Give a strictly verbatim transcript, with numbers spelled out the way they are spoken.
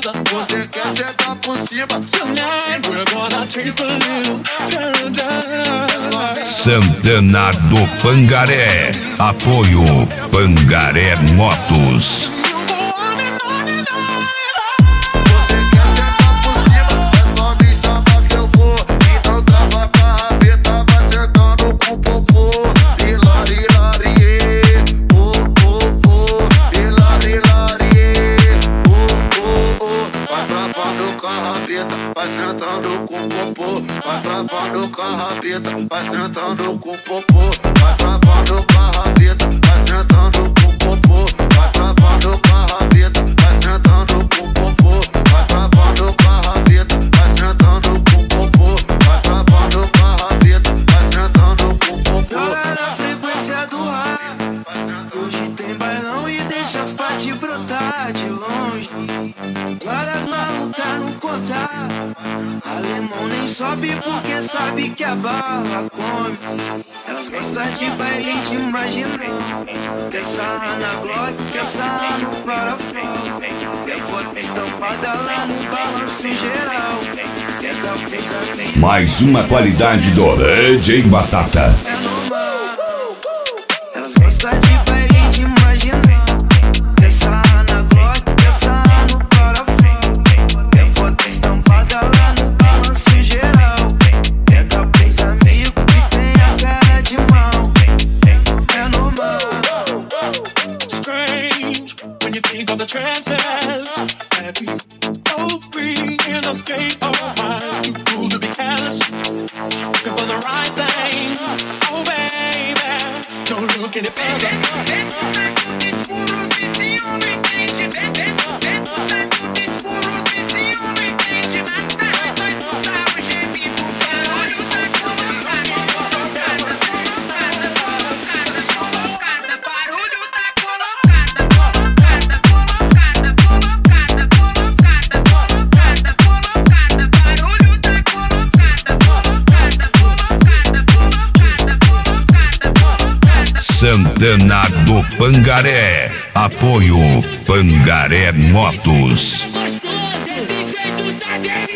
Você quer sentar por cima? Tonight we're gonna taste a little paradise. Santana do Pangaré. Apoio Pangaré Motos. Vai sentando com popô, vai travando com a rabeta, vai sentando com popô, vai travando com a rabeta, vai sentando com popô, vai travando com a rabeta, vai sentando com popô, vai travando com a rabeta, vai sentando com popô, vai travando com a rabeta, vai sentando com popô. Joga na frequência do ar, hoje tem bailão e deixa as partes brotar de longe. Várias malucas no contar, alemão nem sobe porque sabe que a bala come. Elas gostam de baile de imaginar, quer sarrar na Glock, quer sarrar no parafuso, quer foto estampada lá no balanço geral, quer dar pros amigos. Mais uma qualidade do D J Batata. É normal, elas gostam de baile de imaginar, quer sarrar na Glock, quer sarrar no parafuso, quer foto estampada lá no balanço geral, quer dar pros amigos que tem a cara de mal. É normal. Strange when you think of the chances that we both be in a state of mind. Too cool to be careless, looking for the right thing. Oh baby, don't look any further. Santana do Pangaré. Apoio Pangaré Motos. Gostoso, esse jeito tá delícia.